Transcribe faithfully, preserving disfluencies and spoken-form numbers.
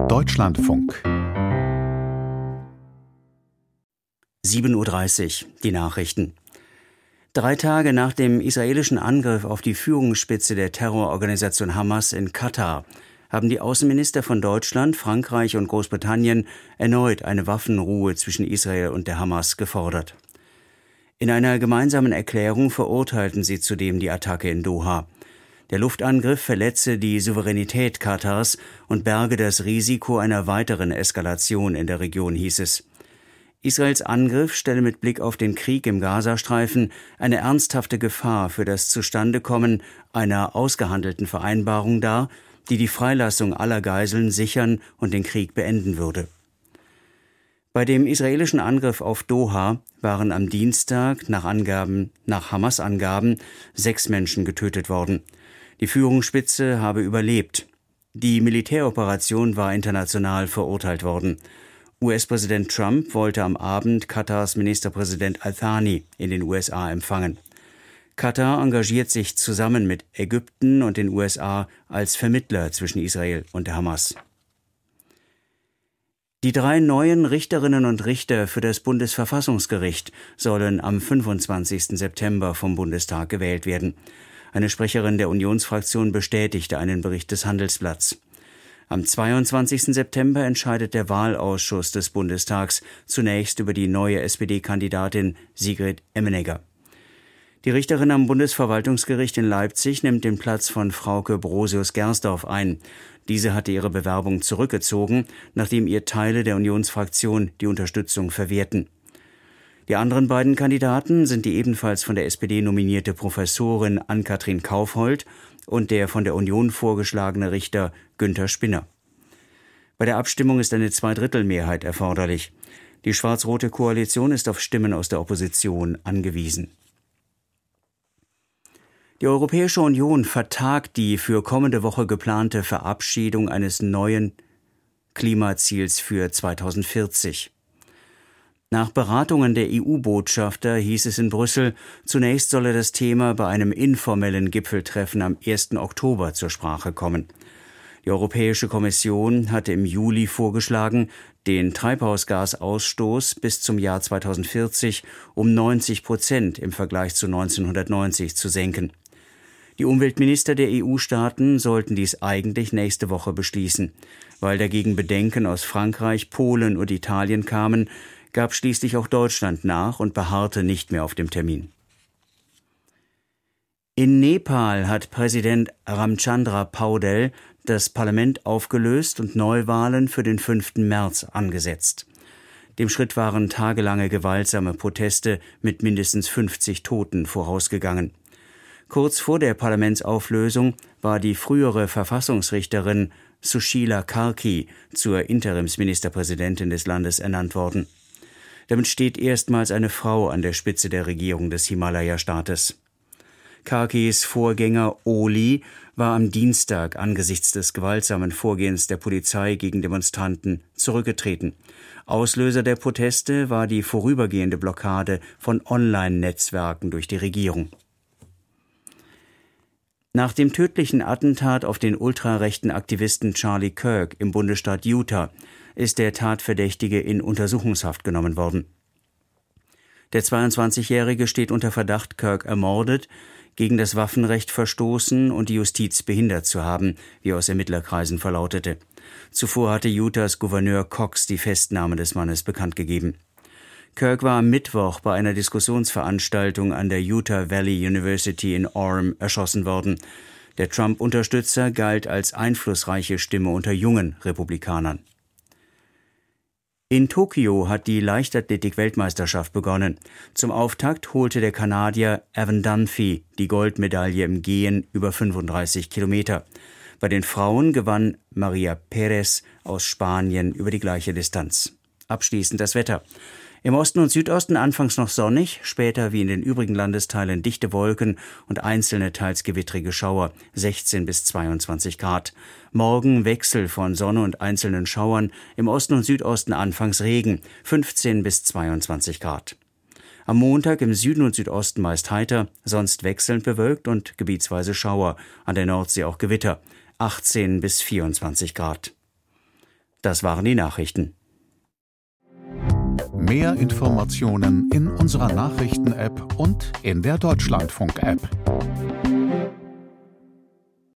Deutschlandfunk. sieben Uhr dreißig, die Nachrichten. Drei Tage nach dem israelischen Angriff auf die Führungsspitze der Terrororganisation Hamas in Katar haben die Außenminister von Deutschland, Frankreich und Großbritannien erneut eine Waffenruhe zwischen Israel und der Hamas gefordert. In einer gemeinsamen Erklärung verurteilten sie zudem die Attacke in Doha. Der Luftangriff verletze die Souveränität Katars und berge das Risiko einer weiteren Eskalation in der Region, hieß es. Israels Angriff stelle mit Blick auf den Krieg im Gazastreifen eine ernsthafte Gefahr für das Zustandekommen einer ausgehandelten Vereinbarung dar, die die Freilassung aller Geiseln sichern und den Krieg beenden würde. Bei dem israelischen Angriff auf Doha waren am Dienstag nach Angaben, nach Hamas-Angaben sechs Menschen getötet worden. Die Führungsspitze habe überlebt. Die Militäroperation war international verurteilt worden. U S-Präsident Trump wollte am Abend Katars Ministerpräsident Al-Thani in den U S A empfangen. Katar engagiert sich zusammen mit Ägypten und den U S A als Vermittler zwischen Israel und der Hamas. Die drei neuen Richterinnen und Richter für das Bundesverfassungsgericht sollen am fünfundzwanzigsten September vom Bundestag gewählt werden. Eine Sprecherin der Unionsfraktion bestätigte einen Bericht des Handelsblatts. Am zweiundzwanzigsten September entscheidet der Wahlausschuss des Bundestags zunächst über die neue S P D-Kandidatin Sigrid Emmenegger. Die Richterin am Bundesverwaltungsgericht in Leipzig nimmt den Platz von Frauke Brosius-Gersdorf ein. Diese hatte ihre Bewerbung zurückgezogen, nachdem ihr Teile der Unionsfraktion die Unterstützung verwehrten. Die anderen beiden Kandidaten sind die ebenfalls von der S P D nominierte Professorin Ann-Kathrin Kaufhold und der von der Union vorgeschlagene Richter Günther Spinner. Bei der Abstimmung ist eine Zweidrittelmehrheit erforderlich. Die schwarz-rote Koalition ist auf Stimmen aus der Opposition angewiesen. Die Europäische Union vertagt die für kommende Woche geplante Verabschiedung eines neuen Klimaziels für zweitausendvierzig. Nach Beratungen der E U-Botschafter hieß es in Brüssel, zunächst solle das Thema bei einem informellen Gipfeltreffen am ersten Oktober zur Sprache kommen. Die Europäische Kommission hatte im Juli vorgeschlagen, den Treibhausgasausstoß bis zum Jahr zweitausendvierzig um neunzig Prozent im Vergleich zu neunzehnhundertneunzig zu senken. Die Umweltminister der E U-Staaten sollten dies eigentlich nächste Woche beschließen. Weil dagegen Bedenken aus Frankreich, Polen und Italien kamen, gab schließlich auch Deutschland nach und beharrte nicht mehr auf dem Termin. In Nepal hat Präsident Ramchandra Paudel das Parlament aufgelöst und Neuwahlen für den fünften März angesetzt. Dem Schritt waren tagelange gewaltsame Proteste mit mindestens fünfzig Toten vorausgegangen. Kurz vor der Parlamentsauflösung war die frühere Verfassungsrichterin Sushila Karki zur Interimsministerpräsidentin des Landes ernannt worden. Damit steht erstmals eine Frau an der Spitze der Regierung des Himalaya-Staates. Karkis Vorgänger Oli war am Dienstag angesichts des gewaltsamen Vorgehens der Polizei gegen Demonstranten zurückgetreten. Auslöser der Proteste war die vorübergehende Blockade von Online-Netzwerken durch die Regierung. Nach dem tödlichen Attentat auf den ultrarechten Aktivisten Charlie Kirk im Bundesstaat Utah ist der Tatverdächtige in Untersuchungshaft genommen worden. Der zweiundzwanzigjährige steht unter Verdacht, Kirk ermordet, gegen das Waffenrecht verstoßen und die Justiz behindert zu haben, wie aus Ermittlerkreisen verlautete. Zuvor hatte Utahs Gouverneur Cox die Festnahme des Mannes bekannt gegeben. Kirk war am Mittwoch bei einer Diskussionsveranstaltung an der Utah Valley University in Orem erschossen worden. Der Trump-Unterstützer galt als einflussreiche Stimme unter jungen Republikanern. In Tokio hat die Leichtathletik-Weltmeisterschaft begonnen. Zum Auftakt holte der Kanadier Evan Dunphy die Goldmedaille im Gehen über fünfunddreißig Kilometer. Bei den Frauen gewann Maria Perez aus Spanien über die gleiche Distanz. Abschließend das Wetter. Im Osten und Südosten anfangs noch sonnig, später wie in den übrigen Landesteilen dichte Wolken und einzelne teils gewittrige Schauer, sechzehn bis zweiundzwanzig Grad. Morgen Wechsel von Sonne und einzelnen Schauern, im Osten und Südosten anfangs Regen, fünfzehn bis zweiundzwanzig Grad. Am Montag im Süden und Südosten meist heiter, sonst wechselnd bewölkt und gebietsweise Schauer, an der Nordsee auch Gewitter, achtzehn bis vierundzwanzig Grad. Das waren die Nachrichten. Mehr Informationen in unserer Nachrichten-App und in der Deutschlandfunk-App.